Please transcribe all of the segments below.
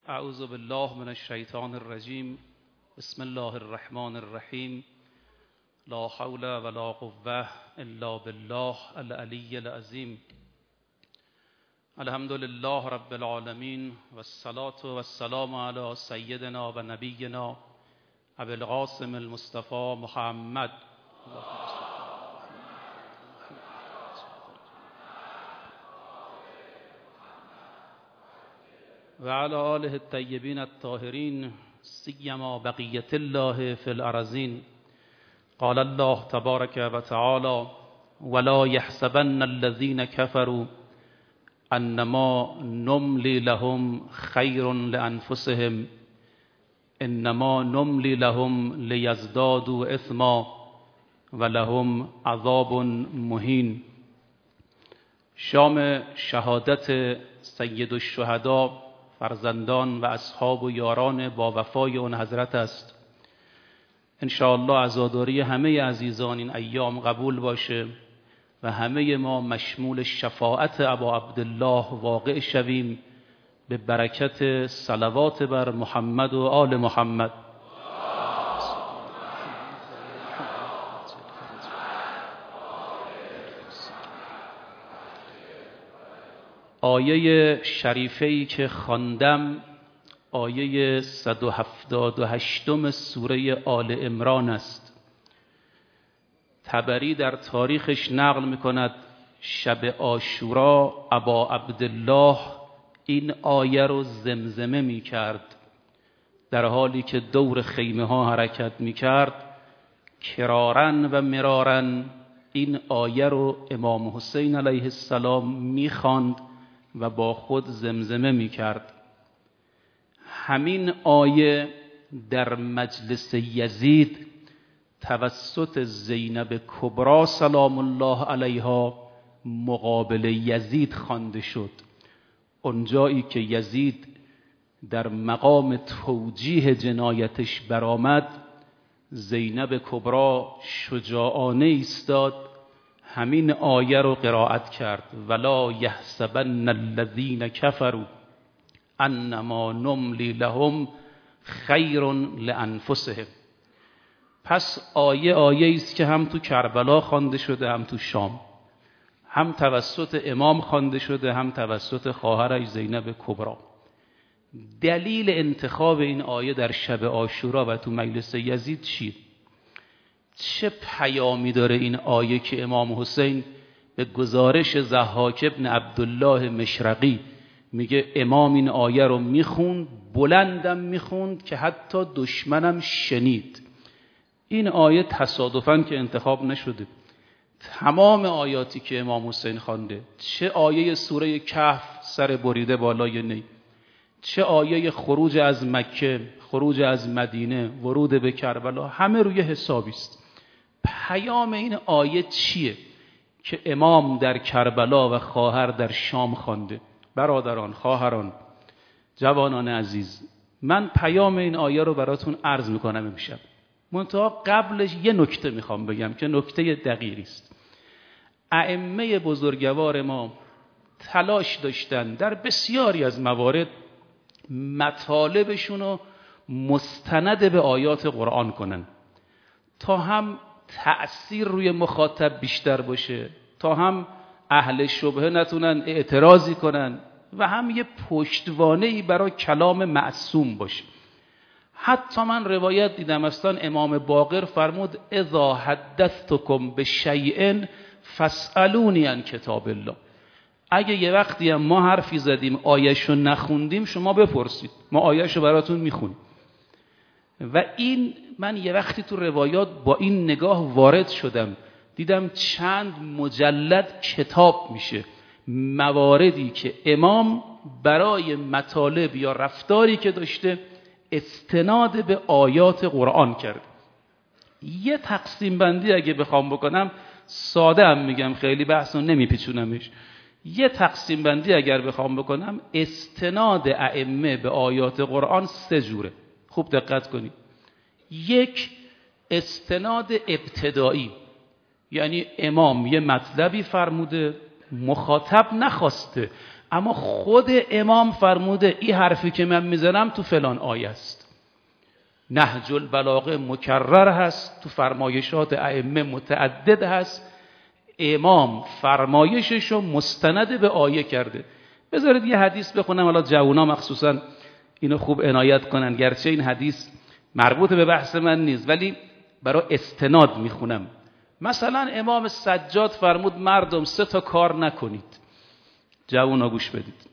اعوذ بالله من الشیطان الرجیم. بسم الله الرحمن الرحیم. لا حول ولا قوة الا بالله العلی العظیم. الحمد لله رب العالمین والصلاة والسلام علی سیدنا و نبینا ابی القاسم المصطفى محمد و علی آله الطیبین الطاهرین سیما بقیة الله فی الارضین. قال الله تبارک و تعالی ولا یحسبن الذین كفروا انما نملی لهم خیر لانفسهم انما نملی لهم لیزدادوا اثما ولهم عذاب مهین. شام شهادت سید الشهدا، فرزندان و اصحاب و یاران با وفای اون حضرت است. انشاءالله عزاداری همه عزیزان این ایام قبول باشه و همه ما مشمول شفاعت ابا عبدالله واقع شویم به برکت صلوات بر محمد و آل محمد. آیه شریفه‌ای که خواندم آیه 178 سوره آل عمران است. طبری در تاریخش نقل می‌کند شب عاشورا ابا عبدالله این آیه رو زمزمه می‌کرد در حالی که دور خیمه ها حرکت می‌کرد. کرارن و مرارن این آیه رو امام حسین علیه السلام می‌خواند و با خود زمزمه می کرد. همین آیه در مجلس یزید توسط زینب کبری سلام الله علیها مقابل یزید خوانده شد. اونجایی که یزید در مقام توجیه جنایتش برآمد، زینب کبری شجاعانه ایستاد، همین آیه رو قرائت کرد ولا یحسبن الذین کفروا انما نملی لهم خیر لانفسهم. پس آیه است که هم تو کربلا خوانده شده، هم تو شام، هم توسط امام خوانده شده، هم توسط خواهرش زینب کبری. دلیل انتخاب این آیه در شب عاشورا و تو مجلس یزید چیه؟ چه پیامی داره این آیه که امام حسین به گزارش ضحاک ابن عبدالله مشرقی میگه امام این آیه رو میخوند، بلندم میخوند که حتی دشمنم شنید. این آیه تصادفاً که انتخاب نشده. تمام آیاتی که امام حسین خوانده، چه آیه سوره کهف سر بریده بالای نی، چه آیه خروج از مکه، خروج از مدینه، ورود به کربلا، همه روی حسابی است. پیام این آیه چیه که امام در کربلا و خواهر در شام خوانده؟ برادران، خواهران، جوانان عزیز، من پیام این آیه رو براتون عرض میکنم امشب. منتها قبلش یه نکته میخوام بگم که نکته دقیقی است. ائمه بزرگوار ما تلاش داشتن در بسیاری از موارد مطالبشون رو مستند به آیات قرآن کنن تا هم تأثیر روی مخاطب بیشتر باشه، تا هم اهل شبهه نتونن اعتراضی کنن و هم یه پشتوانه‌ای برای کلام معصوم باشه. حتی من روایت دیدم اصلا امام باقر فرمود اذا حدثتکم بشیء فاسألونی عن کتاب الله. اگه یه وقتی هم ما حرفی زدیم آیه‌شو نخوندیم شما بپرسید، ما آیه‌شو براتون میخونیم. و این من یه وقتی تو روایات با این نگاه وارد شدم، دیدم چند مجلد کتاب میشه مواردی که امام برای مطالب یا رفتاری که داشته استناد به آیات قرآن کرد. یه تقسیم بندی اگه بخوام بکنم، ساده هم میگم، خیلی بحثو نمیپیچونمش. یه تقسیم بندی اگر بخوام بکنم، استناد ائمه به آیات قرآن 3 جوره. خوب دقت کنید. یک، استناد ابتدایی، یعنی امام یه مطلبی فرموده، مخاطب نخواسته اما خود امام فرموده این حرفی که من میزنم تو فلان آیه است. نهج البلاغه مکرر هست، تو فرمایشات ائمه متعدد هست. امام فرمایششو مستند به آیه کرده. بذارید یه حدیث بخونم، حالا جوونا مخصوصا اینو خوب عنایت کنن، گرچه این حدیث مربوط به بحث من نیست ولی برای استناد میخونم. مثلا امام سجاد فرمود مردم 3 تا کار نکنید. جوونا گوش بدید.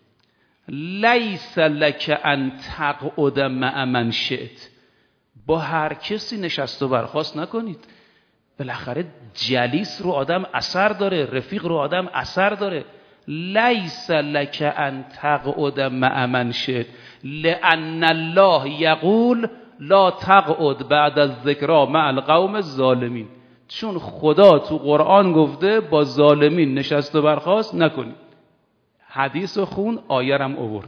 لیس لک ان تقعد مع من شئت، با هر کسی نشست و برخاست نکنید. بالاخره جلیس رو آدم اثر داره، رفیق رو آدم اثر داره. لیس لک ان تقعد مع من شئت لان الله یقول لا تقعد بعد الذکری مع القوم الظالمین. چون خدا تو قرآن گفته با ظالمین نشست و برخاست نکنید. حدیث و خون، آیه هم آورد.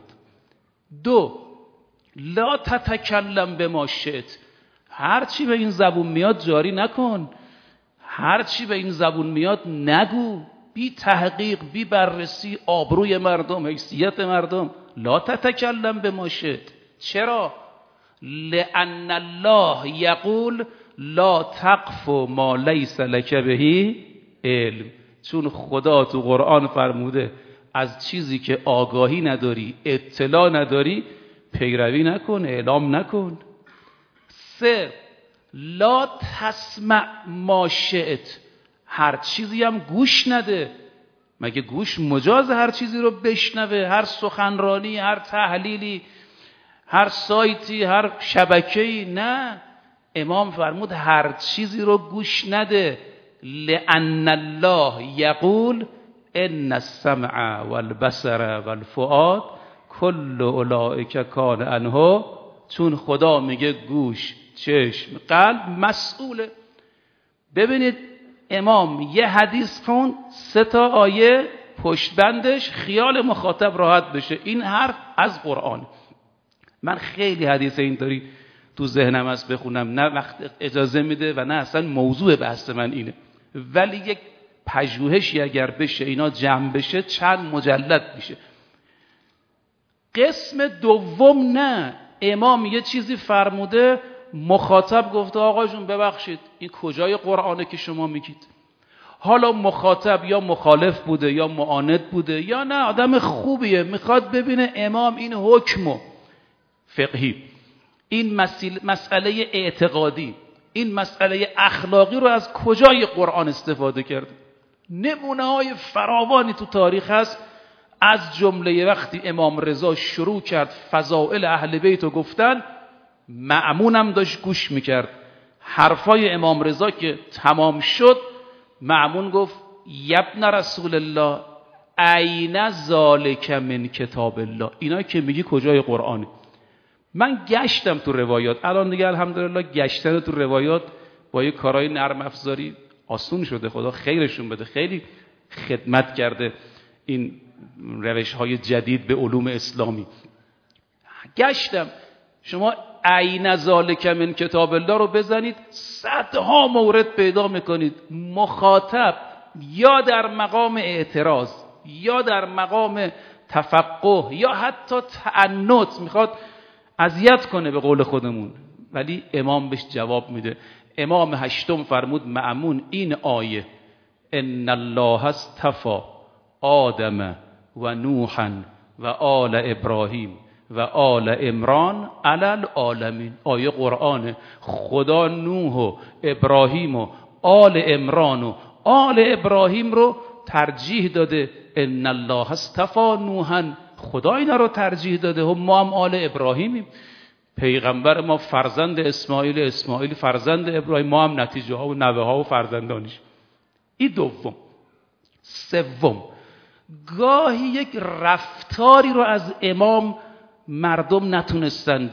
2 لا تتکلم بما شئت، هر چی به این زبون میاد جاری نکن، هر چی به این زبون میاد نگو، بی تحقیق، بی بررسی آبروی مردم، حیثیت مردم. لا تتکلم بما شئت. چرا؟ لأن الله یقول لا تقف ما لیس لک به علم. چون خدا تو قرآن فرموده از چیزی که آگاهی نداری، اطلاع نداری، پیروی نکن، اعلام نکن. 3 لا تسمع ما شئت، هر چیزی هم گوش نده. مگه گوش مجاز هر چیزی رو بشنوه؟ هر سخنرانی، هر تحلیلی، هر سایتی، هر شبکه‌ای؟ نه، امام فرمود هر چیزی رو گوش نده. لأن الله یقول ان السمع والبصر والفؤاد کل اولئک کان عنه. چون خدا میگه گوش، چشم، قلب مسئوله. ببینید امام یه حدیث خون، 3 تا آیه پشت بندش، خیال مخاطب راحت بشه این حرف از قرآن. من خیلی حدیث اینطوری تو ذهنم هست بخونم، نه وقت اجازه میده و نه اصلا موضوع بحث من اینه، ولی یک پژوهشی اگر بشه اینا جمع بشه چند مجلد میشه. قسم دوم نه، امام یه چیزی فرموده، مخاطب گفته آقا جون ببخشید این کجای قرآنه که شما میگید؟ حالا مخاطب یا مخالف بوده یا معاند بوده یا نه آدم خوبیه، میخواد ببینه امام این حکم فقهی، این مسئله اعتقادی، این مسئله اخلاقی رو از کجای قرآن استفاده کرده. نمونه های فراوانی تو تاریخ هست، از جمله وقتی امام رضا شروع کرد فضائل اهل بیت رو گفتن، مأمون هم داشت گوش میکرد. حرفای امام رضا که تمام شد، مأمون گفت یبن رسول الله این ذالک من کتاب الله، اینا که میگی کجای قرآنه؟ من گشتم تو روایات، الان دیگه الحمدلله گشتن تو روایات با یه کارهای نرم افزاری آسون شده، خدا خیرشون بده، خیلی خدمت کرده این روش‌های جدید به علوم اسلامی. گشتم، شما این ذالک من کتاب الله رو بزنید، صدها مورد پیدا میکنید مخاطب یا در مقام اعتراض یا در مقام تفقه یا حتی تعنت میخواد اذیت کنه به قول خودمون، ولی امام بهش جواب میده. امام هشتم فرمود مأمون این آیه ان الله اصطفى آدم و نوحا و آل ابراهیم و آل عمران علی العالمین، آیه قرآنه. خدا نوح و ابراهیم و آل عمران و آل ابراهیم رو ترجیح داده. ان الله اصطفى نوحا، خدا اینا رو ترجیح داده، هم ما هم آل ابراهیمیم. پیغمبر ما فرزند اسماعیل، اسماعیل فرزند ابراهیم، ما هم نتیجه ها و نوه ها و فرزندانش. این دوم. سوم، گاهی یک رفتاری رو از امام مردم نتونستن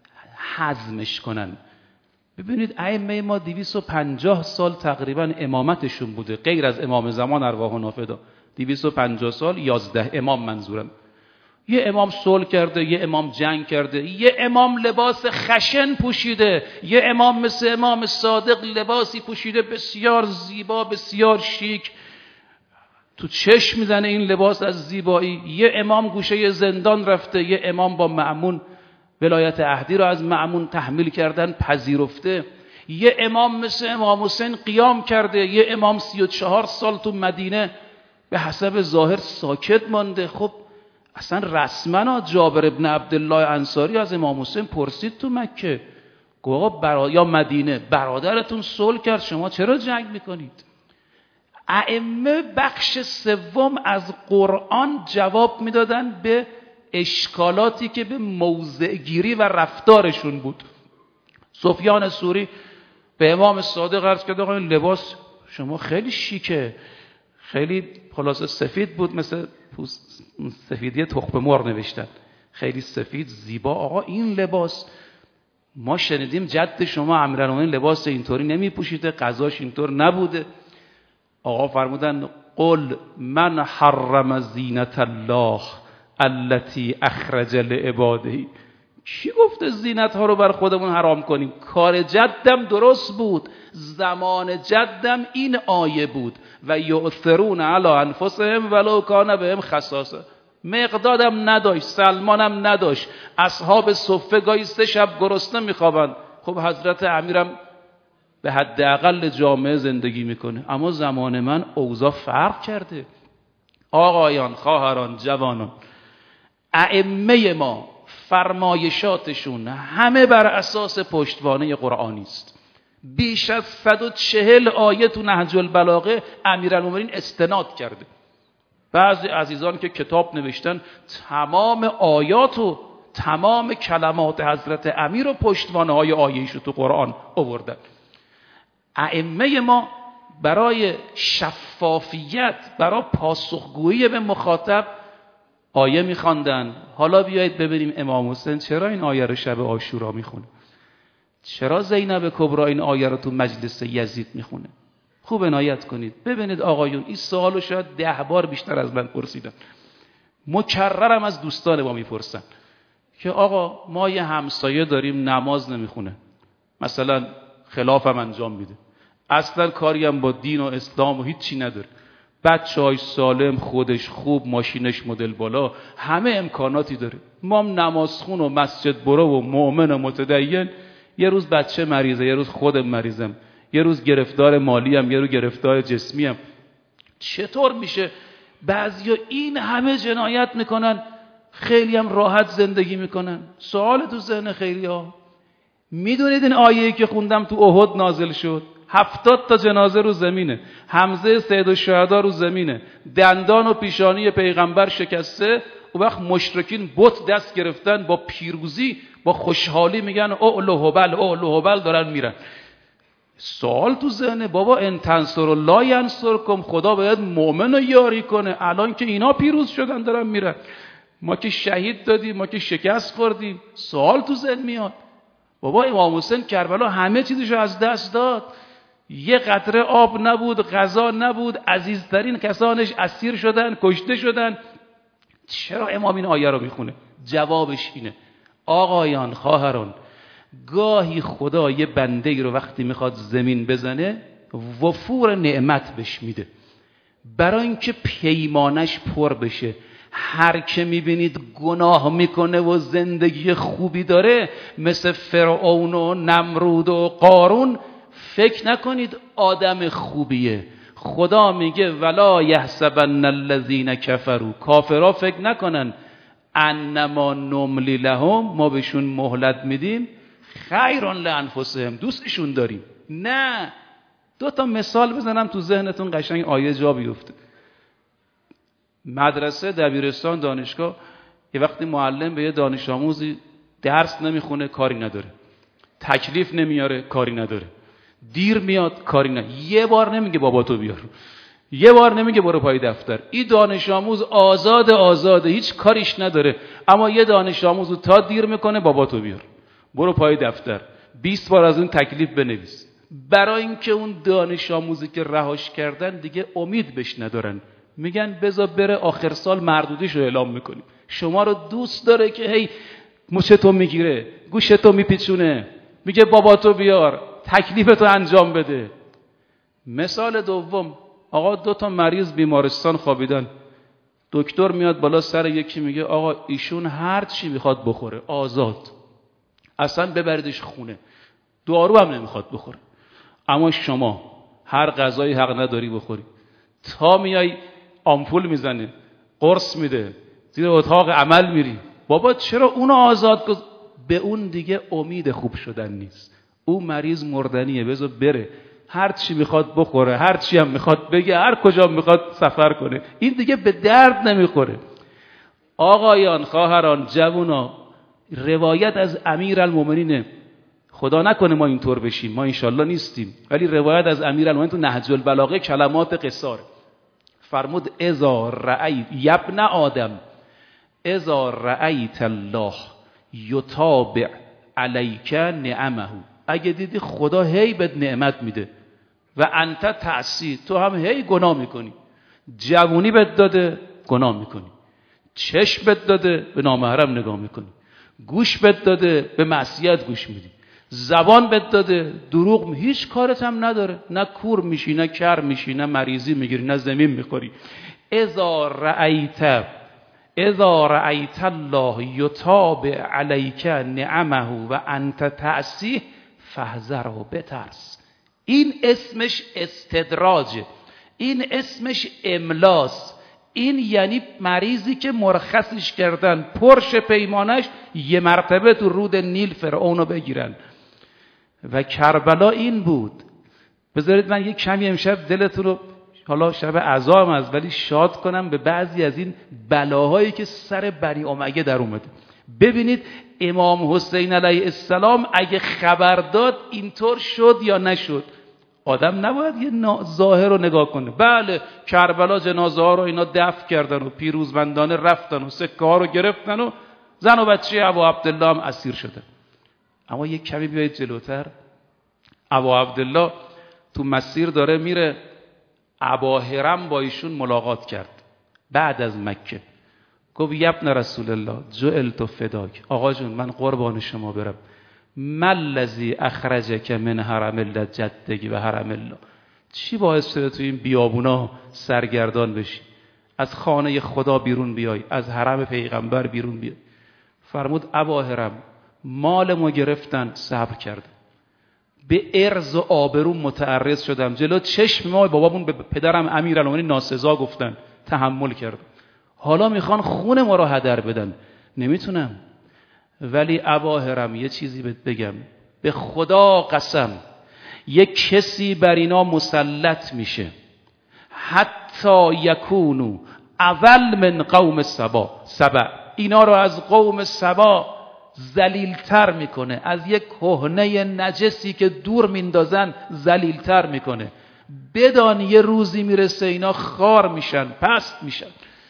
هضمش کنن. ببینید ائمه ما 250 سال تقریبا امامتشون بوده، غیر از امام زمان ارواحنا فدا، 250 سال 11 امام منظورم. یه امام صلح کرده، یه امام جنگ کرده، یه امام لباس خشن پوشیده، یه امام مثل امام صادق لباسی پوشیده بسیار زیبا، بسیار شیک، تو چشم میزنه این لباس از زیبایی. یه امام گوشه زندان رفته، یه امام با مأمون ولایت عهدی رو از مأمون تحمیل کردن پذیرفته، یه امام مثل امام حسین قیام کرده، یه امام 34 سال تو مدینه به حسب ظاهر ساکت مانده. خب اصلا رسما جابر ابن عبدالله انصاری از امام حسین پرسید تو مکه، گفت یا مدینه، برادرتون صلح کرد، شما چرا جنگ میکنید؟ ائمه بخش سوم از قرآن جواب میدادن به اشکالاتی که به موضع گیری و رفتارشون بود. سفیان ثوری به امام صادق عرض کرد آقا این لباس شما خیلی شیکه، خیلی خلاصه سفید بود، مثل سفیدی تخم مرغ نوشتن، خیلی سفید زیبا. آقا این لباس ما شنیدیم جد شما امیرالمومنین لباس اینطوری نمی پوشیده، غذاش اینطور نبوده. آقا فرمودن قل من حرم زینت الله التي اخرج لعباده. کی گفته زینت ها رو بر خودمون حرام کنیم؟ کار جدم درست بود، زمان جدم این آیه بود و یؤثرون علی انفسهم ولو کان بهم خصاصه. مقدادم نداشت، سلمانم نداشت، اصحاب صفه گاهی 3 شب گرسنه میخوابن. خب حضرت امیرم به حداقل جامعه زندگی میکنه، اما زمان من اوضاع فرق کرده. آقایان، خواهران، جوانان، ائمه ما فرمایشاتشون همه بر اساس پشتوانه قرآنی است. بیش از 140 آیه تو نهج البلاغه امیرالمومنین استناد کرده. بعضی عزیزان که کتاب نوشتن تمام آیات و تمام کلمات حضرت امیر و پشتوانه های آیه‌ایشو تو قرآن آوردن. ائمه ما برای شفافیت، برای پاسخگویی به مخاطب آیه میخواندن. حالا بیایید ببینیم امام حسین چرا این آیه رو شب عاشورا میخونه، چرا زینب کبری این آیه رو تو مجلس یزید میخونه. خوب عنایت کنید ببینید آقایون، این سوالو شاید 10 بار بیشتر از من پرسیدن، مکررم از دوستان ما میپرسن که آقا ما یه همسایه داریم نماز نمیخونه، مثلا خلافم انجام میده، اصلا کاری هم با دین و اسلام و هیچی نداره، بچه‌های سالم، خودش خوب، ماشینش مدل بالا، همه امکاناتی داره، ما هم نمازخون و مسجد برو و مؤمن و متدین، یه روز بچه مریضه، یه روز خودم مریضم، یه روز گرفتار مالیم، یه روز گرفتار جسمیم. چطور میشه بعضیا این همه جنایت میکنن خیلی هم راحت زندگی میکنن؟ سوال تو ذهن خیلی ها. میدونید این آیه‌ای که خوندم تو احد نازل شد، 70 تا جنازه رو زمینه، حمزه سید الشهدا رو زمینه، دندان و پیشانی پیغمبر شکسته، و وقت مشرکین بت دست گرفتن، با پیروزی با خوشحالی میگن اعلو هبل اعلو هبل، دارن میرن. سوال تو ذهنه بابا ان تنصروا الله ینصرکم، خدا باید مؤمن رو یاری کنه، الان که اینا پیروز شدن دارن میرن، ما که شهید دادیم، ما که شکست خوردیم. سوال تو ذهن میاد بابا امام حسین کربلا همه چیزشو از دست داد، یه قطره آب نبود، غذا نبود، عزیزترین کسانش اسیر شدن، کشته شدن، چرا امام این آیه رو میخونه؟ جوابش اینه آقایان، خواهران، گاهی خدا یه بنده ای رو وقتی میخواد زمین بزنه وفور نعمت بهش میده، برای اینکه پیمانش پر بشه. هر که میبینید گناه میکنه و زندگی خوبی داره، مثل فرعون و نمرود و قارون، فکر نکنید آدم خوبیه. خدا میگه ولا یحسبن الذین کفروا، کافرها فکر نکنن انما نملی لهم، ما بهشون مهلت میدیم، خیر لانفسهم، دوستشون داریم. نه، 2 تا مثال بزنم تو ذهنتون قشنگ آیه جا بیفته. مدرسه، دبیرستان، دانشگاه، یه وقتی معلم به یه دانش آموزی درس نمیخونه کاری نداره، تکلیف نمیاره کاری نداره، دیر میاد کاری نداره، یه بار نمیگه بابا تو بیار، یه بار نمیگه برو پای دفتر. این دانش آموز آزاده، هیچ کاریش نداره، اما یه دانش آموز تا دیر میکنه بابا تو بیار، برو پای دفتر، 20 بار از اون تکلیف بنویس، برای اینکه اون دانش آموزی که رهاش کردن دیگه امید بهش ندارن، میگن بذار بره آخر سال مردودیشو اعلام میکنیم. شما رو دوست داره که هی مچتو میگیره، گوشتو میپیچونه، میگه بابا تو بیار، تکلیفتو انجام بده. مثال دوم، آقا 2 مریض بیمارستان خوابیدن، دکتر میاد بالا سر یکی میگه آقا ایشون هر چی میخواد بخوره آزاد، اصلا ببریدش خونه، دارو هم نمیخواد بخوره، اما شما هر غذایی حق نداری بخوری. تا میای آمپول میزنه، قرص میده، زیر اتاق عمل میری. بابا چرا اونو آزاد به اون دیگه امید خوب شدن نیست، اون مریض مردنیه، بذار بره، هر چی میخواد بخوره، هر چی هم میخواد بگه، هر کجا میخواد سفر کنه، این دیگه به درد نمیخوره. آقایان، خواهران، جوونا، روایت از امیرالمومنین، خدا نکنه ما اینطور بشیم، ما انشالله نیستیم، ولی روایت از امیرالمومنین تو نهج البلاغه کلمات قصار فرمود اذا رأیت یبن آدم اذا رأیت الله یتابع علیک نعمه، اگه دیدی خدا هی بهت نعمت میده و انت تعصی، تو هم هی گناه میکنی، جوونی بهت داده گناه میکنی، چشم بهت داده به نامحرم نگاه میکنی، گوش بهت داده به معصیت گوش میدی، زبان بهت داده دروغ هیچ کارت هم نداره، نه کور میشی، نه کر میشی، نه مریضی میگیری، نه زمین میخوری. اذا رأیت الله یتابع علیک نعمه و انت تعصیه فاحذره، بترس. این اسمش استدراجه، این اسمش املاس. این یعنی مریضی که مرخصش کردن، پرش پیمانش 1 مرتبه تو رود نیل فرعونو بگیرن. و کربلا این بود. بذارید من یک کمی امشب دلتون رو، حالا شب عزا هم از، ولی شاد کنم به بعضی از این بلاهایی که سر بنی امیه در اومده. ببینید امام حسین علیه السلام اگه خبر داد اینطور شد یا نشد. آدم نباید یه ظاهر رو نگاه کنه. بله کربلا جنازه ها رو اینا دفن کردن و پیروزمندانه رفتن و سکه ها رو گرفتن و زن و بچه ابا عبدالله هم اسیر شدن. اما یک کمی بیایید جلوتر. ابا عبدالله تو مسیر داره میره، ابا هرم با ایشون ملاقات کرد بعد از مکه. گفت یبن رسول الله جعلت فداک، آقا جون من قربان شما برم، مل الذی اخرجک من حرم الله جدگی و حرم الله، چی باعث شده تو این بیابونا سرگردان بشی، از خانه خدا بیرون بیای، از حرم پیغمبر بیرون بیای؟ فرمود ابا هرم مال ما گرفتن، صبر کردم، به عرض و آبرو متعرض شدم، جلو چشم ما بابامون به پدرم امیرالمومنین ناسزا گفتن، تحمل کردم، حالا میخوان خون ما رو هدر بدن، نمیتونم. ولی ابا هرم یه چیزی بهت بگم، به خدا قسم یک کسی بر اینا مسلط میشه حتی یکونو اول من قوم سبا، اینا رو از قوم سبا ذلیل‌تر میکنه، از یک کهنه نجسی که دور میندازن ذلیل‌تر میکنه. بدان یه روزی میرسه اینا خار میشن، پست میشن.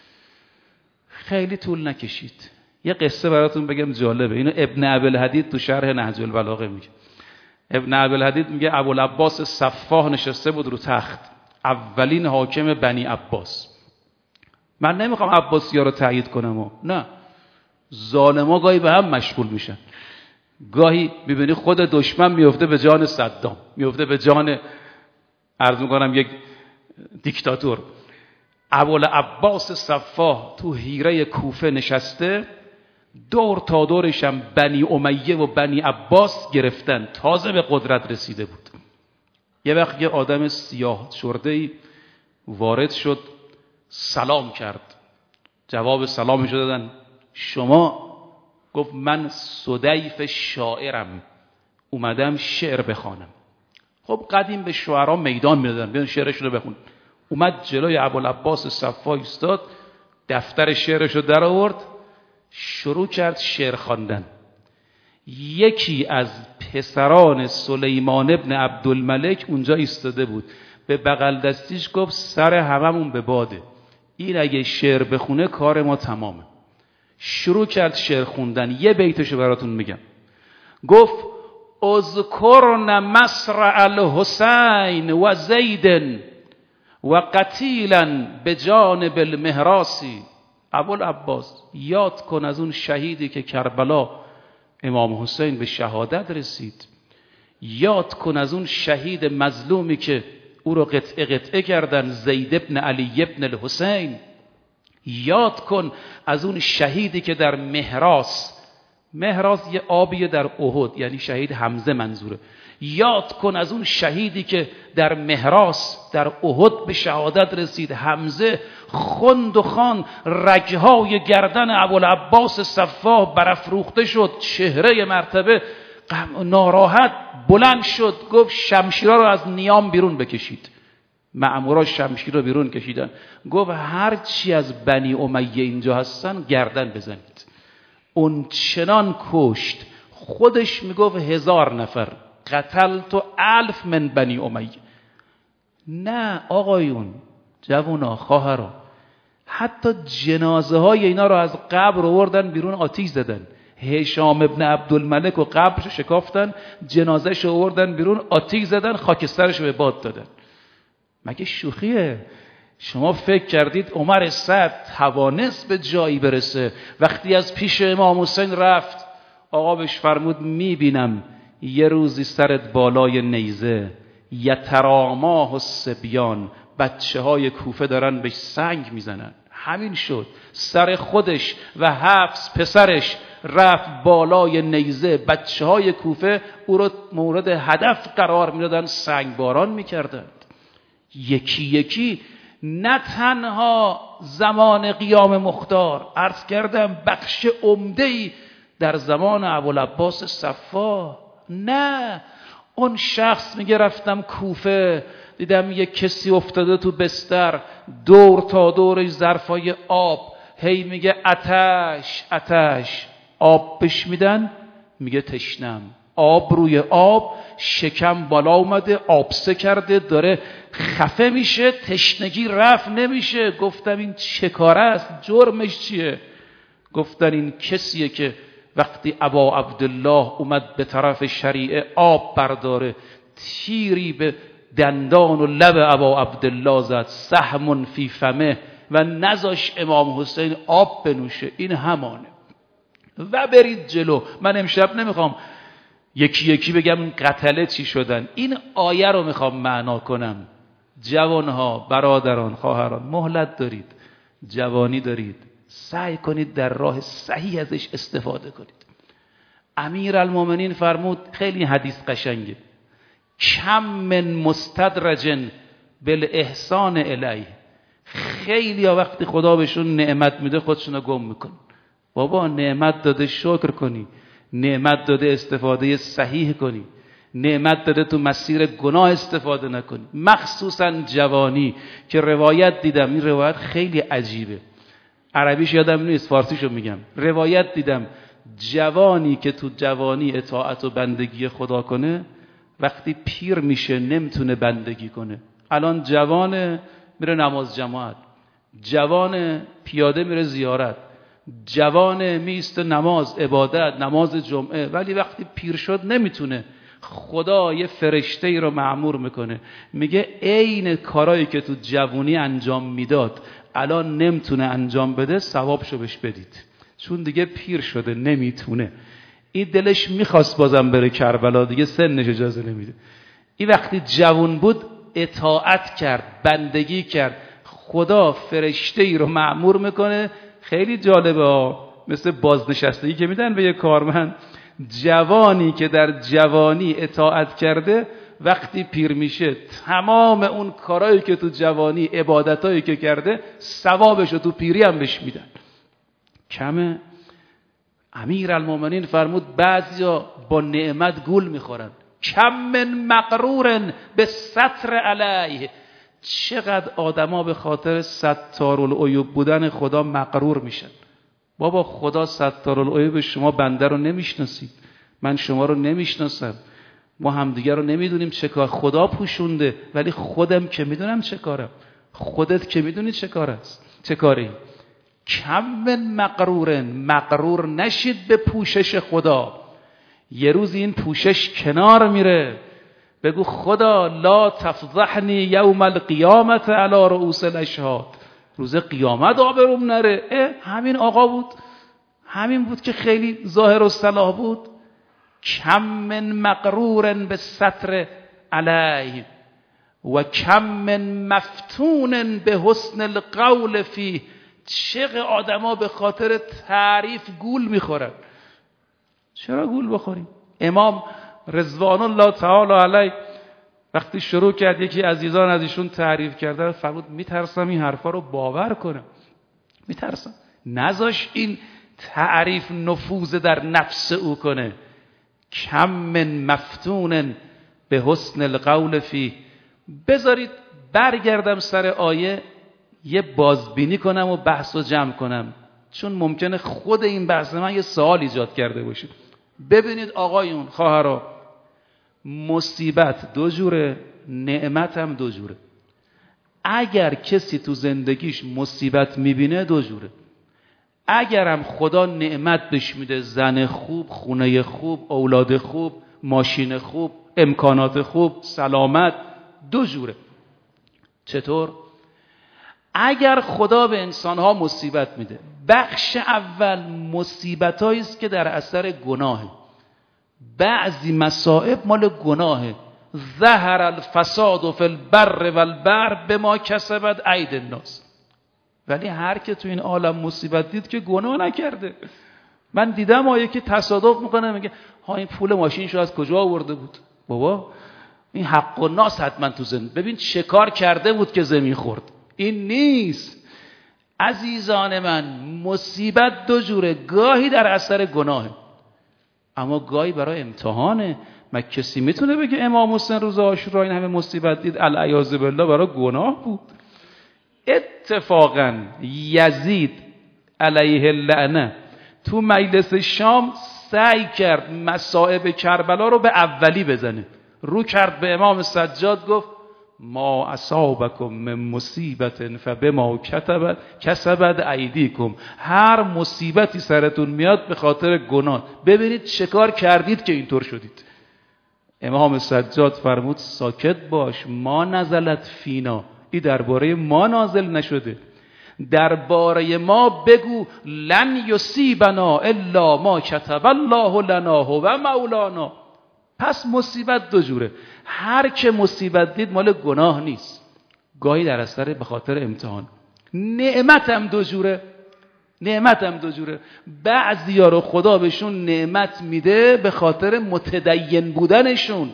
خیلی طول نکشید. یه قصه براتون بگم جالبه، اینو ابن ابوالحدید تو شرح نهج البلاغه میگه. ابن ابوالحدید میگه ابوالعباس صفاح نشسته بود رو تخت، اولین حاکم بنی عباس. من نمیخوام عباسی‌ها رو تایید کنم، نه، ظالما گاهی به هم مشغول میشن، گاهی میبینی خود دشمن میفته به جان صدام، میفته به جان عرض میکنم یک دیکتاتور. ابوالعباس صفاح تو حیره کوفه نشسته، دور تا دورش هم بنی امیه و بنی عباس گرفتن، تازه به قدرت رسیده بود. یه وقت یه آدم سیاه شرده‌ای وارد شد، سلام کرد، جواب سلامش دادن، شما؟ گفت من سدیف شاعرم، اومدم شعر بخوانم. خب قدیم به شعرها میدان میدادن، بیان شعرشون رو بخون. اومد جلوی ابوالعباس صفاح ایستاد، دفتر شعرش رو در آورد، شروع کرد شعر خواندن. یکی از پسران سلیمان ابن عبدالملک اونجا ایستاده بود، به بغل دستیش گفت سر هممون به باده، این اگه شعر بخونه کار ما تمامه. شروع کرد شعر خوندن. یه بیتشو براتون میگم. گفت اذکرن مصرع الحسین و زید و قتیلا بجانب المهراسی. ابوالعباس یاد کن از اون شهیدی که کربلا امام حسین به شهادت رسید، یاد کن از اون شهید مظلومی که او رو قطعه قطعه کردن. زید ابن علی ابن الحسین، یاد کن از اون شهیدی که در مهراس یه آبیه در احد، یعنی شهید حمزه منظوره. یاد کن از اون شهیدی که در مهراس در احد به شهادت رسید. حمزه خند و خان، رگهای گردن ابوالعباس صفاح برافروخته شد، چهره مرتبه ناراحت بلند شد، گفت شمشیرها رو از نیام بیرون بکشید. مأمورا شمشیر رو بیرون کشیدن. گفت هر چی از بنی امیه اینجا هستن گردن بزنید. اون چنان کشت، خودش میگفت 1000 نفر قتلت 1000 من بنی امیه. نه آقایون، جوونا، خواهرا، حتی جنازه های اینا رو از قبر آوردن بیرون، آتیش زدن. هشام ابن عبدالملک رو قبرش شکافتن، جنازهش رو آوردن بیرون، آتیش زدن، خاکسترش رو به باد دادن. مگه شوخیه؟ شما فکر کردید عمر سعد توانست به جایی برسه؟ وقتی از پیش امام حسین رفت، آقا بهش فرمود میبینم یه روزی سرت بالای نیزه، یتراماه الصبیان، بچه های کوفه دارن بهش سنگ میزنن. همین شد، سر خودش و 7 پسرش رفت بالای نیزه، بچه های کوفه او رو مورد هدف قرار میدادن، سنگ باران میکردند. یکی یکی، نه تنها زمان قیام مختار، عرض کردم بخش عمده‌ای در زمان ابوالعباس صفاح. نه، اون شخص میگه رفتم کوفه، دیدم یک کسی افتاده تو بستر، دور تا دورش ظرفای آب، هی میگه آتش آتش. آب بهش میدن، میگه تشنم. آب روی آب، شکم بالا اومده، آبسه کرده، داره خفه میشه، تشنگی رفت نمیشه. گفتم این چه کار است؟ جرمش چیه؟ گفتن این کسیه که وقتی ابا عبدالله اومد به طرف شریعه آب برداره، تیری به دندان و لب ابا عبدالله زد، سهم فی فمه، و نذاش امام حسین آب بنوشه. این همانه. و برید جلو. من امشب نمیخوام یکی یکی بگم قتله چی شدن، این آیه رو میخوام معنا کنم. جوانها، برادران، خواهران، مهلت دارید، جوانی دارید، سعی کنید در راه صحیح ازش استفاده کنید. امیرالمومنین فرمود، خیلی حدیث قشنگه، کم من مستدرج بالاحسان الیه. خیلی ها وقتی خدا بهشون نعمت میده خودشونو گم میکن. بابا نعمت داده شکر کنی، نعمت داده استفاده صحیح کنی، نعمت داده تو مسیر گناه استفاده نکنی. مخصوصا جوانی که روایت دیدم، این روایت خیلی عجیبه، عربیش یادم نیست، فارسیشو میگم. روایت دیدم جوانی که تو جوانی اطاعت و بندگی خدا کنه، وقتی پیر میشه نمیتونه بندگی کنه. الان جوان میره نماز جماعت، جوان پیاده میره زیارت، جوان میسته نماز عبادت، نماز جمعه، ولی وقتی پیر شد نمیتونه. خدا یه فرشته ای رو مأمور میکنه، میگه عین کارایی که تو جوانی انجام میداد الان نمیتونه انجام بده، ثوابشو بهش بدید، چون دیگه پیر شده نمیتونه. این دلش میخواست بازم بره کربلا، دیگه سنش اجازه نمیده. این وقتی جوان بود اطاعت کرد، بندگی کرد، خدا فرشته ای رو مأمور میکنه. خیلی جالبه ها، مثل بازنشستگی که میدن به یه کارمند. جوانی که در جوانی اطاعت کرده وقتی پیر میشه تمام اون کارهایی که تو جوانی، عبادتایی که کرده، ثوابش رو تو پیری هم بهش میدن. کمه؟ امیرالمومنین فرمود بعضیا با نعمت گول میخورن. کم من مقرور به ستر علیه. چقدر آدما به خاطر ستارالعیوب بودن خدا مغرور میشن. بابا خدا ستارالعیوب شما بنده رو نمیشناسید، من شما رو نمیشناسم، ما همدیگه رو نمیدونیم چه کار. خدا پوشونده، ولی خودم که میدونم چه کارم، خودت که میدونی چه کار است، چه کاری. کم من مغرور، مغرور نشید به پوشش خدا. یه روز این پوشش کنار میره، بگو خدا لا تفضحنی یوم القیامت علی رؤوس الاشهاد، روز قیامت آبروم نره. همین آقا بود، همین بود که خیلی ظاهر و صلاح بود. کم من مغرور به ستر علیه و کم من مفتون به حسن القول فیه. چقدر آدما به خاطر تعریف گول میخورن. چرا گول بخوریم؟ امام رضوان الله تعالی علیه وقتی شروع کرد یکی عزیزان از ایشون تعریف کردن، فرمود میترسم این حرفا رو باور کنم، میترسم. نذاش این تعریف نفوذ در نفس او کنه. کم من مفتون به حسن القول فیه. بذارید برگردم سر آیه یه بازبینی کنم و بحث رو جمع کنم، چون ممکنه خود این بحث من یه سوال ایجاد کرده باشه. ببینید آقایون، خواهرها، مصیبت دو جوره، نعمت هم دو جوره. اگر کسی تو زندگیش مصیبت میبینه دو جوره. اگرم خدا نعمت بهش میده، زن خوب، خونه خوب، اولاد خوب، ماشین خوب، امکانات خوب، سلامت، دو جوره. چطور؟ اگر خدا به انسانها مصیبت میده، بخش اول مصیبتایی است که در اثر گناهه. بعضی مصائب مال گناهه. ظهر الفساد فی البر والبحر بما کسبت ایدی الناس. ولی هر که تو این عالم مصیبت دید که گناه نکرده. من دیدم آیه که تصادف میکنه میگه ها این پول ماشینشو از کجا آورده بود؟ بابا این حق و ناس حتما تو زمین، ببین چه کار کرده بود که زمین خورد. این نیست عزیزان من. مصیبت دو جوره، گاهی در اثر گناهه اما گاهی برای امتحانه. من کسی میتونه بگه امام حسین روز عاشورا این همه مصیبت دید العیاذ بالله برای گناه بود؟ اتفاقا یزید علیه اللعنه تو مجلس شام سعی کرد مصائب کربلا رو به اولی بزنه. رو کرد به امام سجاد گفت ما اصابکم من مصیبت فبما کسبت ایدیکم. هر مصیبتی سرتون میاد به خاطر گناه. ببینید چه کار کردید که اینطور شدید. امام سجاد فرمود ساکت باش، ما نزلت فینا. این درباره ما نازل نشده. درباره ما بگو لن یصیبنا الا ما کتب الله لنا هو مولانا. پس مصیبت دو جوره. هر که مصیبت دید مال گناه نیست، گاهی در اثر به خاطر امتحان. نعمت هم دو جوره. نعمت هم دو جوره. بعضیا رو خدا بهشون نعمت میده به خاطر متدین بودنشون،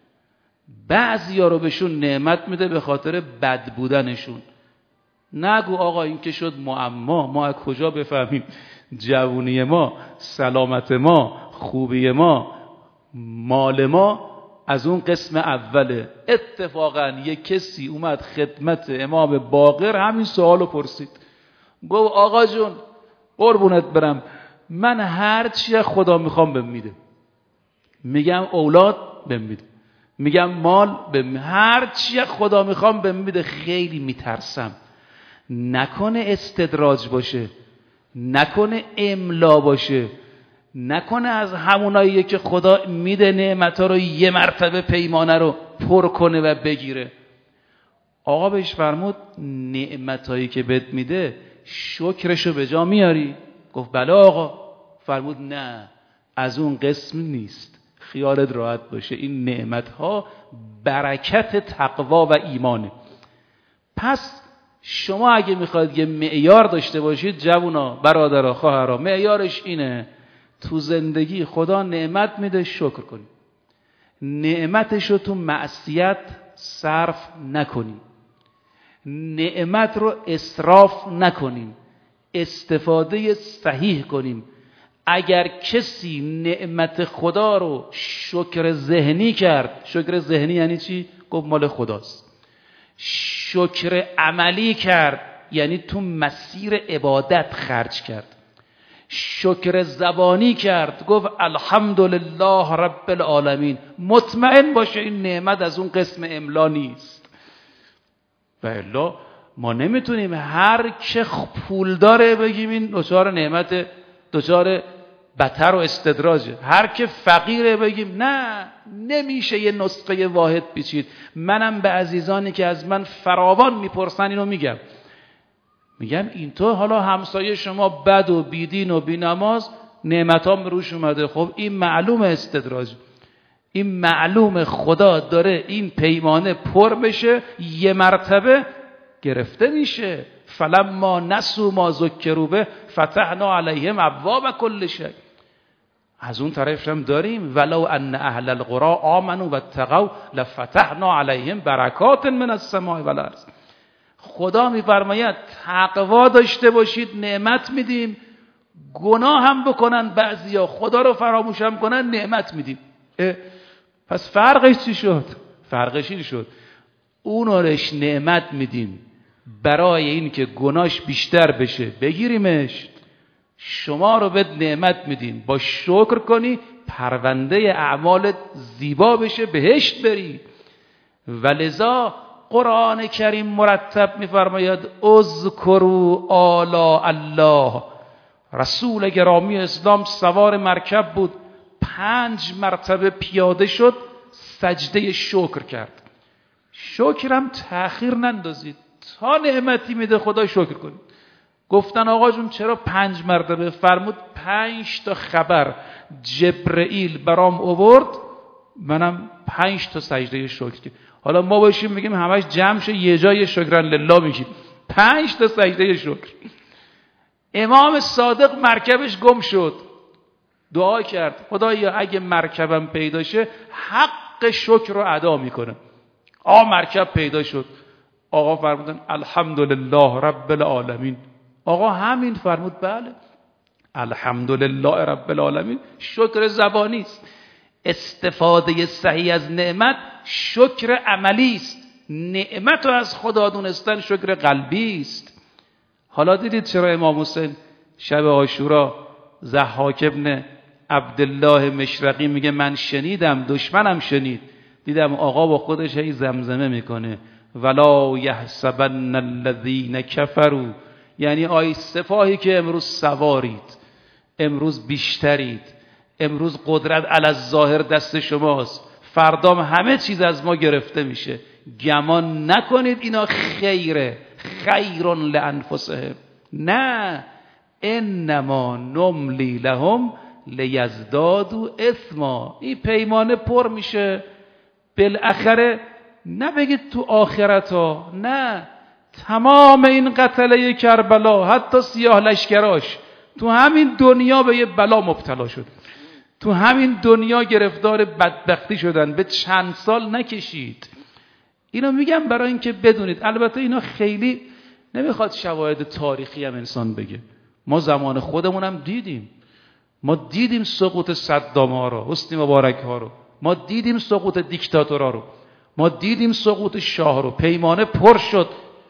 بعضیا رو بهشون نعمت میده به خاطر بد بودنشون. نگو آقا این که شد معما، ما از کجا بفهمیم؟ جوونی ما، سلامت ما، خوبی ما، مال ما از اون قسم اوله. اتفاقا یک کسی اومد خدمت امام باقر همین سوالو پرسید، گفت آقا جون قربونت برم، من هر چی خدا میخوام بهم میده. میگم اولاد بهم میده، میگم مال بهم میده، هر چی خدا میخوام بهم میده. خیلی میترسم نکنه استدراج باشه، نکنه املا باشه، نکنه از همونایی که خدا میده نعمتا رو یه مرتبه پیمانه رو پر کنه و بگیره. آقا بهش فرمود نعمتایی که بهت میده شکرشو به جا میاری؟ گفت بله آقا. فرمود نه، از اون قسم نیست، خیالت راحت باشه، این نعمتها برکت تقوا و ایمانه. پس شما اگه میخواید یه معیار داشته باشید جوونا، برادرها، خواهرها، معیارش اینه تو زندگی خدا نعمت میده شکر کنی، نعمتشو تو معصیت صرف نکنیم، نعمت رو اسراف نکنیم، استفاده صحیح کنیم. اگر کسی نعمت خدا رو شکر ذهنی کرد، شکر ذهنی یعنی چی؟ گفت مال خداست. شکر عملی کرد یعنی تو مسیر عبادت خرج کرد. شکر زبانی کرد، گفت الحمدلله رب العالمین. مطمئن باشه این نعمت از اون قسم املا نیست. و الا ما نمیتونیم هر که پول داره بگیم این دچار نعمت، دچار بتر و استدراجه. هر که فقیره بگیم نه، نمیشه یه نسخه واحد پیچید. منم به عزیزانی که از من فراوان میپرسن اینو میگم اینطور حالا همسایه شما بد و بیدین و بینماز نعمتام روش اومده، خب این معلوم استدراج. این معلوم خدا داره این پیمانه پر بشه، یه مرتبه گرفته میشه. فلما نسوا ما ذکروا به فتحنا علیهم ابواب کل شیء. از اون طرف هم داریم ولو ان اهل القرى آمنوا واتقوا لفتحنا علیهم برکات من السماء والارض. خدا میفرماید تقوا داشته باشید نعمت میدیم، گناه هم بکنن بعضیا خدا رو فراموش هم کنن نعمت میدیم. پس فرقش چی شد؟ فرقش این شد اونو رش نعمت میدیم برای این که گناهش بیشتر بشه بگیریمش، شما رو به نعمت میدیم با شکر کنی پرونده اعمالت زیبا بشه بهشت بری. ولذا قرآن کریم مرتب میفرماید اذکروا آلاء الله. رسول گرامی اسلام سوار مرکب بود، 5 مرتبه پیاده شد سجده شکر کرد. شکرم تأخیر نندازید، تا نعمتی میده خدا شکر کنید. گفتن آقا جون چرا 5 مرتبه؟ فرمود 5 تا خبر جبرئیل برام آورد، منم 5 تا سجده شکر کردم. حالا ما باشیم میگیم همش جمع شه یه جای شکران لله میگیم، 5 تا سجده شکر. امام صادق مرکبش گم شد، دعا کرد خدایا اگه مرکبم پیدا شه حق شکر رو ادا میکنه. مرکب پیدا شد. آقا فرمودن الحمدلله رب العالمین. آقا همین؟ فرمود بله الحمدلله رب العالمین شکر زبانی است. استفاده صحیح از نعمت شکر عملی است. نعمت رو از خدا دونستن شکر قلبی است. حالا دیدید چرا امام حسین شب عاشورا ضحاک ابن عبدالله مشرقی میگه من شنیدم، دشمنم شنید، دیدم آقا با خودش هی زمزمه میکنه ولا یحسبن الذین کفروا، یعنی آی سپاهی که امروز سوارید، امروز بیشترید، امروز قدرت علی الظاهر دست شماست، فردام همه چیز از ما گرفته میشه، گمان نکنید اینا خیره، خیر لانفسهم، نه انما نملی لهم لیزدادوا اثما. این پیمانه پر میشه بالاخره، نه بگید تو آخرت ها، نه تمام این قتله کربلا حتی سیاه لشکراش تو همین دنیا به یه بلا مبتلا شد، تو همین دنیا گرفتار بدبختی شدن، به چند سال نکشید. اینو میگم برای اینکه بدونید. البته اینا خیلی نمیخواد شواهد تاریخی هم انسان بگه، ما زمان خودمونم دیدیم، ما دیدیم سقوط صدام ها رو، حسنی مبارک ها رو، ما دیدیم سقوط دیکتاتورها رو، ما دیدیم سقوط شاه رو. پیمانه پر شد،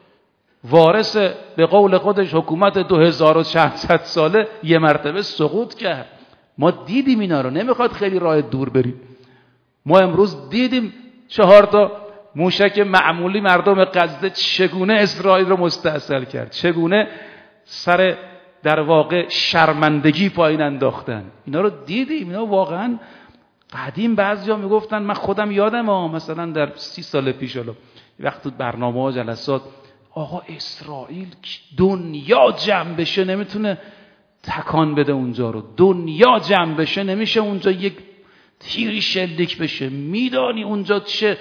وارث به قول خودش حکومت 2400 ساله یه مرتبه سقوط کرد. ما دیدیم اینا رو، نمیخواد خیلی راه دور بریم. ما امروز دیدیم 4 تا موشک معمولی مردم غزه چگونه اسرائیل رو مستأصل کرد، چگونه سر در واقع شرمندگی پایین انداختن. اینا رو دیدیم. اینا واقعا قدیم بعضیا میگفتن، من خودم یادم مثلا در 30 سال پیش وقت تو برنامه ها جلسات، آقا اسرائیل دنیا جمع بشه نمیتونه تکان بده اونجا رو، دنیا جمع بشه نمیشه اونجا یک تیری شلیک بشه، میدانی اونجا چه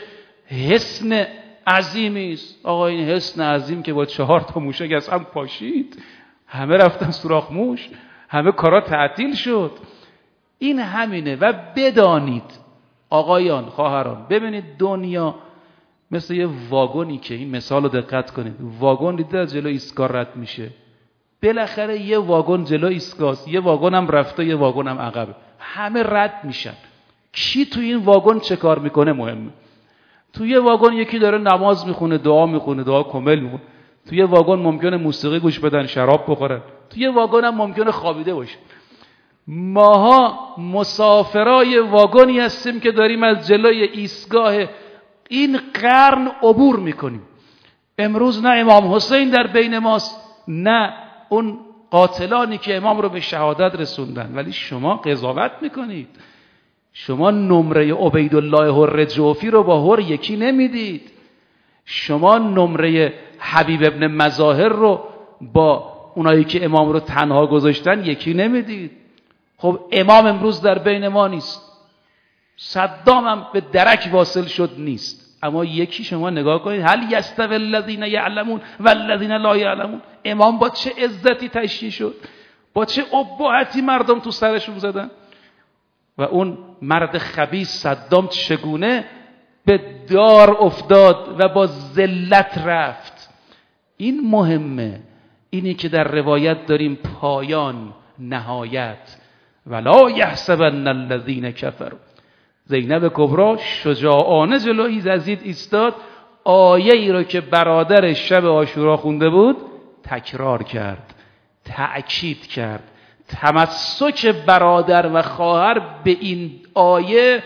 حصن عظیمی است. آقا این حصن عظیم که با 4 تا موشک از هم پاشید، همه رفتن سوراخ موش، همه کارا تعطیل شد. این همینه. و بدانید آقایان خواهران، ببینید دنیا مثل یه واگونی که، این مثال رو دقت کنید، واگن دیده از جلو ایستگاه رد میشه، بالاخره یه واگن جلو ایستگاست، یه واگن هم رفته، یه واگن هم عقبه، همه رد میشن. کی تو این واگن چه کار میکنه مهمه. تو یه واگن یکی داره نماز میخونه، دعا کامل میخونه، تو یه واگن ممکنه موسیقی گوش بدن، شراب بخورن، تو یه واگن هم ممکنه خوابیده باشه. ماها مسافرای واگنی هستیم که داریم از جلوی ایستگاه این قرن عبور میکنیم. امروز نه امام حسین در بین ماست، نه اون قاتلانی که امام رو به شهادت رسوندن، ولی شما قضاوت میکنید. شما نمره عبیدالله حر جوفی رو با حر یکی نمیدید، شما نمره حبیب ابن مظاهر رو با اونایی که امام رو تنها گذاشتن یکی نمیدید. خب امام امروز در بین ما نیست، صدام هم به درک واصل شد نیست. اما یکی شما نگاه کنید، هل یستوی الذین یعلمون و الذین لا یعلمون. امام با چه عزتی تشییع شد، با چه ابهتی مردم تو سرشون زدن، و اون مرد خبیث صدام چگونه به دار افتاد و با ذلت رفت. این مهمه، اینی که در روایت داریم پایان، نهایت. ولا یحسبن الذین کفروا. زینب کبرا شجاعانه جلوی یزید ایستاد، آیه ای رو که برادر شب عاشورا خونده بود تکرار کرد، تأکید کرد. تمسک برادر و خواهر به این آیه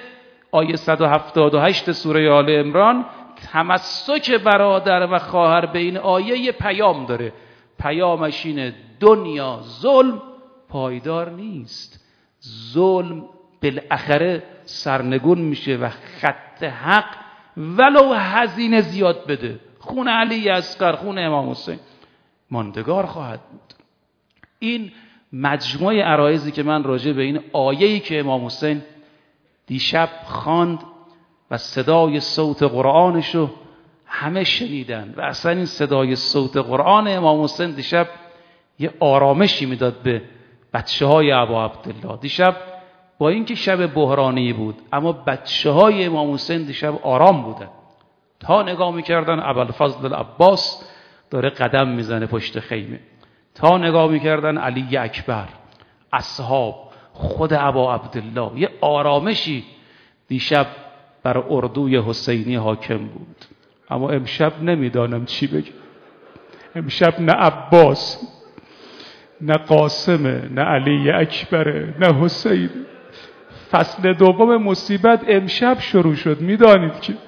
178 سوره آل عمران، تمسک برادر و خواهر به این آیه یه پیام داره. پیامش اینه دنیا ظلم پایدار نیست، ظلم بالاخره سرنگون میشه و خط حق ولو هزینه زیاد بده، خون علی اصغر، خون امام حسین ماندگار خواهد بود. این مجموعه عرایضی که من راجع به این آیه‌ای که امام حسین دیشب خواند و صدای صوت قرآنشو همه شنیدن، و اصلا این صدای صوت قرآن امام حسین دیشب یه آرامشی میداد به بچه‌های ابا عبدالله. دیشب با اینکه شب بحرانی بود، اما بچه‌های امام حسین دیشب آرام بودن. تا نگاه میکردن ابوالفضل العباس داره قدم میزنه پشت خیمه، تا نگاه میکردن علی اکبر، اصحاب، خود ابا عبدالله. یه آرامشی دیشب بر اردوی حسینی حاکم بود. اما امشب نمیدانم چی بگم. امشب نه عباس، نه قاسمه، نه علی اکبره، نه حسین. فصل دوم مصیبت امشب شروع شد. میدانید که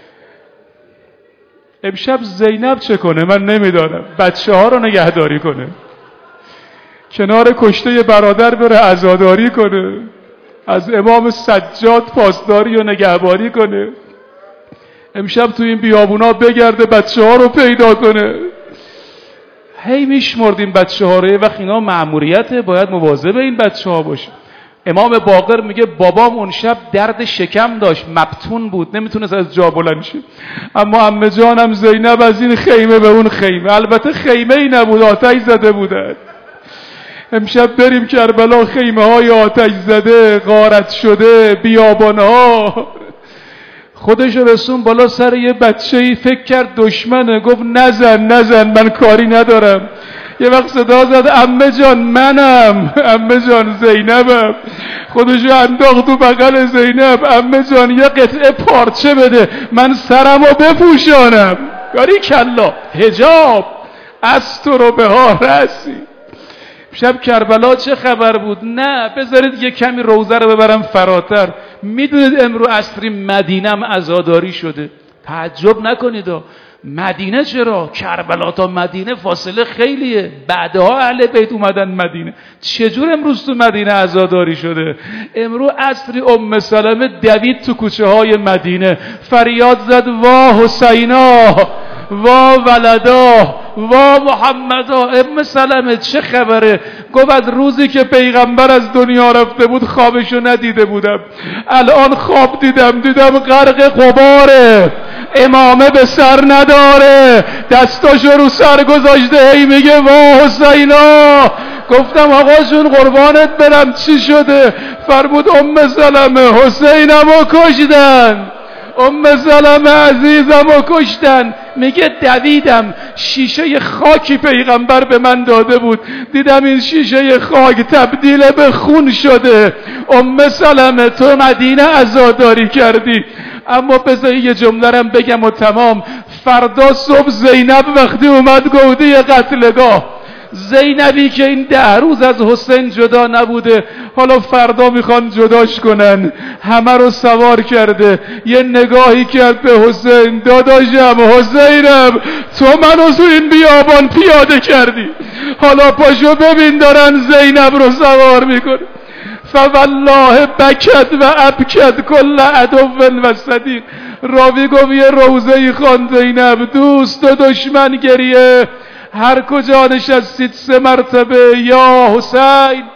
امشب زینب چه کنه؟ من نمیدانم. بچه ها رو نگهداری کنه، کنار کشته برادر بره عزاداری کنه، از امام سجاد پاسداری و نگهبانی کنه، امشب تو این بیابونا بگرده بچه ها رو پیدا کنه. هی میشمردیم بچه ها رو، وقت اینا مأموریته، باید مواظب این بچه ها باشه. امام باقر میگه بابام اون شب درد شکم داشت، مبتون بود، نمیتونست از جا بلند شه، اما عمه جانم زینب از این خیمه به اون خیمه، البته خیمه ای نبود، آتش زده بودن. امشب بریم کربلا، خیمه های آتش زده، غارت شده، بیابان ها. خودش رسون بالا سر یه بچه‌ای، فکر کرد دشمنه، گفت نزن من کاری ندارم. یه وقت صدا زد عمه جان منم، عمه جان زینبم. خودشو انداخت تو بغل زینب، عمه جان یه قطعه پارچه بده من سرمو بپوشانم. یاری کلا حجاب استر به ها رسی. شب کربلا چه خبر بود؟ نه بذارید یه کمی روزه رو ببرم فراتر. میدونید امرو عصری مدینم عزاداری شده. تعجب نکنید. مدینه چرا؟ کربلا تا مدینه فاصله خیلیه، بعدها اهل بیت اومدن مدینه. چجور امروز تو مدینه عزاداری شده؟ امروز عصری ام سلمه دوید تو کوچه های مدینه، فریاد زد وا حسینا، وا ولدا، وا محمدا. ام سلمه چه خبره؟ گفت از روزی که پیغمبر از دنیا رفته بود خوابشو ندیده بودم، الان خواب دیدم غرق غباره، امامه به سر نداره، دستاشو رو سر گذاشته، هی میگه وا حسینا. گفتم آقا جون قربانت برم چی شده؟ فرمود ام سلمه حسینمو کشتن، ام سلمه عزیزمو کشتن. میگه دویدم، شیشه خاکی پیغمبر به من داده بود، دیدم این شیشه خاک تبدیل به خون شده. ام سلمه تو مدینه عزاداری کردی. اما بذار یه جمله رم بگم و تمام. فردا صبح زینب وقتی اومد گودی قتلگاه، زینبی که این 10 روز از حسین جدا نبوده، حالا فردا میخوان جداش کنن، همه رو سوار کرده، یه نگاهی کرد به حسین، داداشم حسینم تو منو تو این بیابان پیاده کردی، حالا پاشو ببین دارن زینب رو سوار میکنه. فوالله بکت و ابکت کل عدو و صدیق. راوی گفت یه روزه‌ای خواند زینب، دوست و دشمن گریه، هر کجا نشستید 3 مرتبه یا حسین